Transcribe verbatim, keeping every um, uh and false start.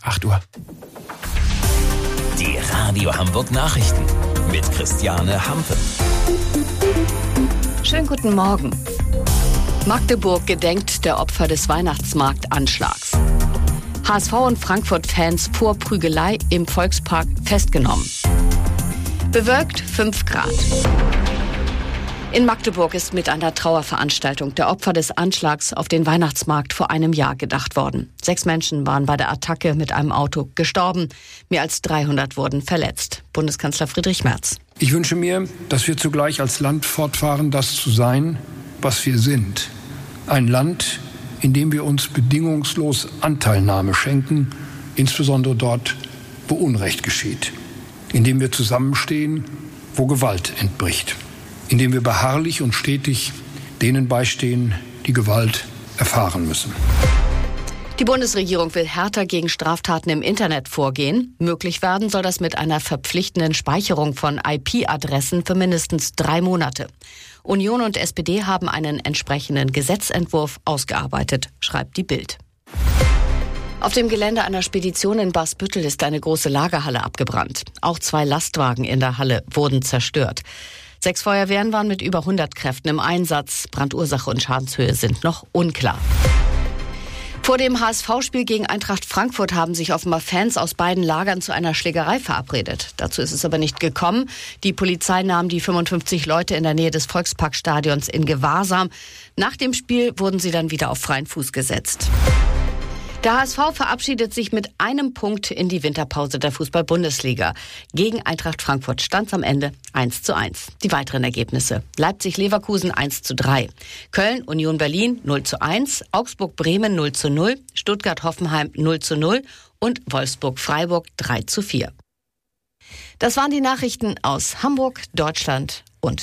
acht Uhr. Die Radio Hamburg Nachrichten mit Christiane Hampe. Schönen guten Morgen. Magdeburg gedenkt der Opfer des Weihnachtsmarktanschlags. H S V und Frankfurt-Fans vor Prügelei im Volkspark festgenommen. Bewölkt fünf Grad. In Magdeburg ist mit einer Trauerveranstaltung der Opfer des Anschlags auf den Weihnachtsmarkt vor einem Jahr gedacht worden. Sechs Menschen waren bei der Attacke mit einem Auto gestorben. Mehr als dreihundert wurden verletzt. Bundeskanzler Friedrich Merz. Ich wünsche mir, dass wir zugleich als Land fortfahren, das zu sein, was wir sind. Ein Land, in dem wir uns bedingungslos Anteilnahme schenken, insbesondere dort, wo Unrecht geschieht. In dem wir zusammenstehen, wo Gewalt entbricht. In dem wir beharrlich und stetig denen beistehen, die Gewalt erfahren müssen. Die Bundesregierung will härter gegen Straftaten im Internet vorgehen. Möglich werden soll das mit einer verpflichtenden Speicherung von I P-Adressen für mindestens drei Monate. Union und S P D haben einen entsprechenden Gesetzentwurf ausgearbeitet, schreibt die Bild. Auf dem Gelände einer Spedition in Baßbüttel ist eine große Lagerhalle abgebrannt. Auch zwei Lastwagen in der Halle wurden zerstört. Sechs Feuerwehren waren mit über hundert Kräften im Einsatz. Brandursache und Schadenshöhe sind noch unklar. Vor dem H S V-Spiel gegen Eintracht Frankfurt haben sich offenbar Fans aus beiden Lagern zu einer Schlägerei verabredet. Dazu ist es aber nicht gekommen. Die Polizei nahm die fünfundfünfzig Leute in der Nähe des Volksparkstadions in Gewahrsam. Nach dem Spiel wurden sie dann wieder auf freien Fuß gesetzt. Der H S V verabschiedet sich mit einem Punkt in die Winterpause der Fußball-Bundesliga. Gegen Eintracht Frankfurt stand es am Ende eins zu eins. Die weiteren Ergebnisse: Leipzig-Leverkusen eins zu drei, Köln-Union Berlin null zu eins, Augsburg-Bremen null zu null, Stuttgart-Hoffenheim null zu null und Wolfsburg-Freiburg drei zu vier. Das waren die Nachrichten aus Hamburg, Deutschland